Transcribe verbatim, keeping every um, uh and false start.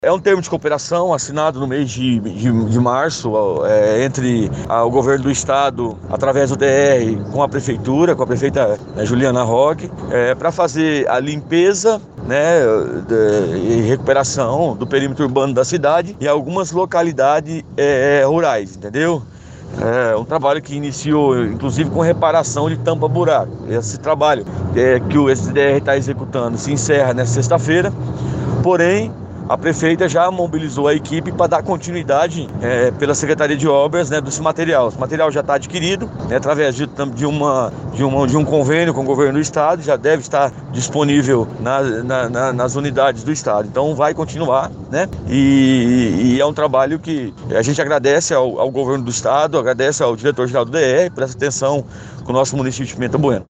É um termo de cooperação assinado no mês de, de, de março é, entre a, o governo do estado, através do D R, com a prefeitura, com a prefeita né, Juliana Roque, é, para fazer a limpeza né, de, e recuperação do perímetro urbano da cidade e algumas localidades é, rurais, entendeu? É um trabalho que iniciou, inclusive, com reparação de tampa-buraco. Esse trabalho é, que o S D R está executando se encerra nesta sexta-feira, porém, a prefeita já mobilizou a equipe para dar continuidade é, pela Secretaria de Obras né, desse material. Esse material já está adquirido né, através de, de, uma, de, uma, de um convênio com o governo do estado, já deve estar disponível na, na, na, nas unidades do estado. Então vai continuar, né? E, e é um trabalho que a gente agradece ao, ao governo do estado, agradece ao diretor-geral do D R por essa atenção com o nosso município de Pimenta Bueno.